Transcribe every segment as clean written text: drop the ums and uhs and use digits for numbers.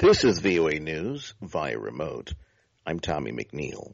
This is VOA News via remote. I'm Tommy McNeil.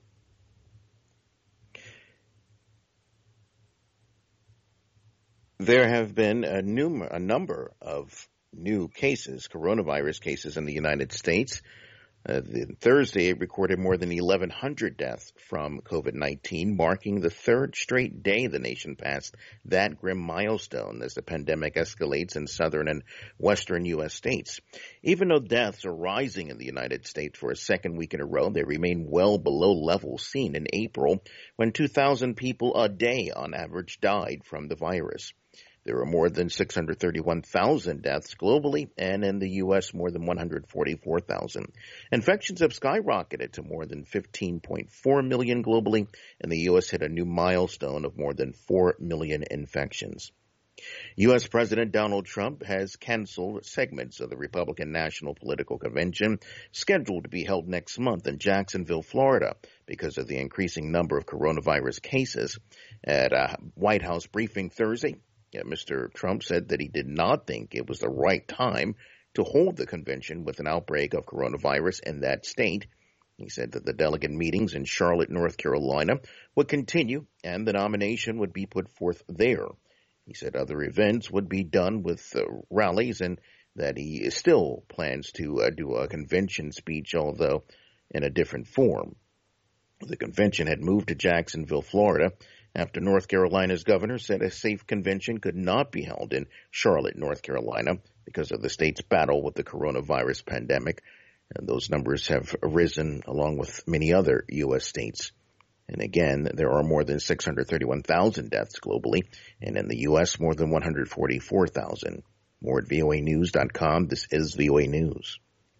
There have been a number of new cases, coronavirus cases in the United States. Thursday, it recorded more than 1,100 deaths from COVID-19, marking the third straight day the nation passed that grim milestone as the pandemic escalates in southern and western U.S. states. Even though deaths are rising in the United States for a second week in a row, they remain well below levels seen in April, when 2,000 people a day on average died from the virus. There are more than 631,000 deaths globally, and in the U.S. more than 144,000. Infections have skyrocketed to more than 15.4 million globally, and the U.S. hit a new milestone of more than 4 million infections. U.S. President Donald Trump has canceled segments of the Republican National Political Convention scheduled to be held next month in Jacksonville, Florida, because of the increasing number of coronavirus cases. At a White House briefing Thursday, Mr. Trump said that he did not think it was the right time to hold the convention with an outbreak of coronavirus in that state. He said that the delegate meetings in Charlotte, North Carolina would continue and the nomination would be put forth there. He said other events would be done with rallies and that he still plans to do a convention speech, although in a different form. The convention had moved to Jacksonville, Florida, after North Carolina's governor said a safe convention could not be held in Charlotte, North Carolina, because of the state's battle with the coronavirus pandemic. And those numbers have risen along with many other U.S. states. And again, there are more than 631,000 deaths globally, and in the U.S., more than 144,000. More at voanews.com. This is VOA News.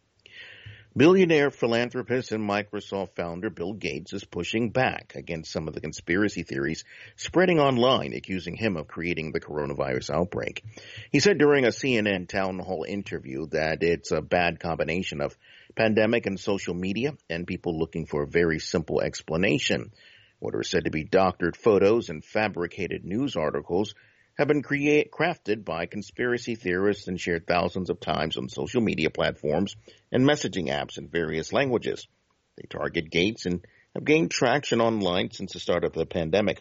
Billionaire philanthropist and Microsoft founder Bill Gates is pushing back against some of the conspiracy theories spreading online, accusing him of creating the coronavirus outbreak. He said during a CNN town hall interview that it's a bad combination of pandemic and social media and people looking for a very simple explanation. What are said to be doctored photos and fabricated news articles have been crafted by conspiracy theorists and shared thousands of times on social media platforms and messaging apps in various languages. They target Gates and have gained traction online since the start of the pandemic.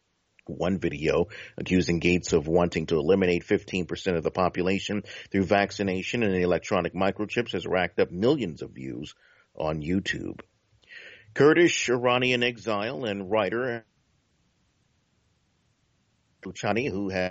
One video accusing Gates of wanting to eliminate 15% of the population through vaccination and electronic microchips has racked up millions of views on YouTube. Kurdish Iranian exile and writer Chani, who had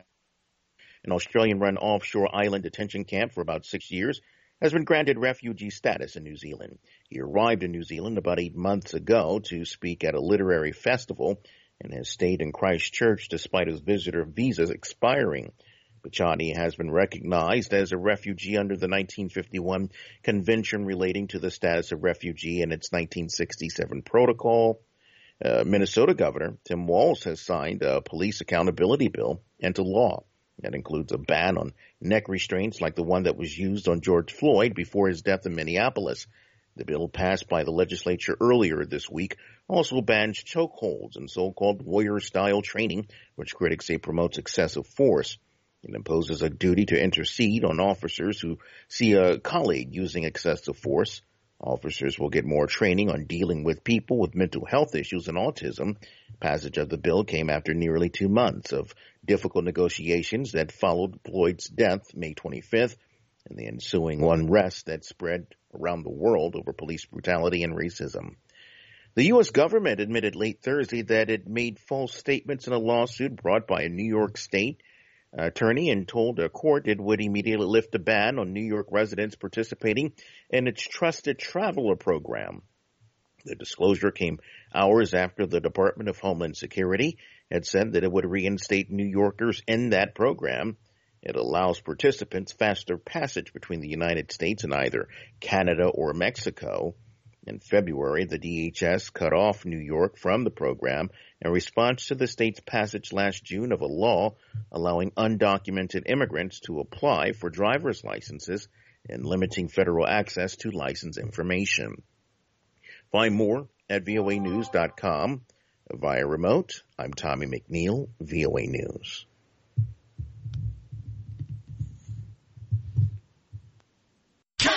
an Australian-run offshore island detention camp for about 6 years, has been granted refugee status in New Zealand. He arrived in New Zealand about 8 months ago to speak at a literary festival and has stayed in Christchurch despite his visitor visas expiring. Bachani has been recognized as a refugee under the 1951 Convention relating to the status of refugee and its 1967 protocol. Minnesota Governor Tim Walz has signed a police accountability bill into law. That includes a ban on neck restraints like the one that was used on George Floyd before his death in Minneapolis. The bill passed by the legislature earlier this week also bans chokeholds and so-called warrior-style training, which critics say promotes excessive force. It imposes a duty to intercede on officers who see a colleague using excessive force. Officers will get more training on dealing with people with mental health issues and autism. Passage of the bill came after nearly 2 months of difficult negotiations that followed Floyd's death May 25th and the ensuing unrest that spread around the world over police brutality and racism. The U.S. government admitted late Thursday that it made false statements in a lawsuit brought by a New York State attorney and told a court it would immediately lift a ban on New York residents participating in its Trusted Traveler program. The disclosure came hours after the Department of Homeland Security had said that it would reinstate New Yorkers in that program. It allows participants faster passage between the United States and either Canada or Mexico. In February, the DHS cut off New York from the program in response to the state's passage last June of a law allowing undocumented immigrants to apply for driver's licenses and limiting federal access to license information. Find more at voanews.com. Via remote, I'm Tommy McNeil, VOA News.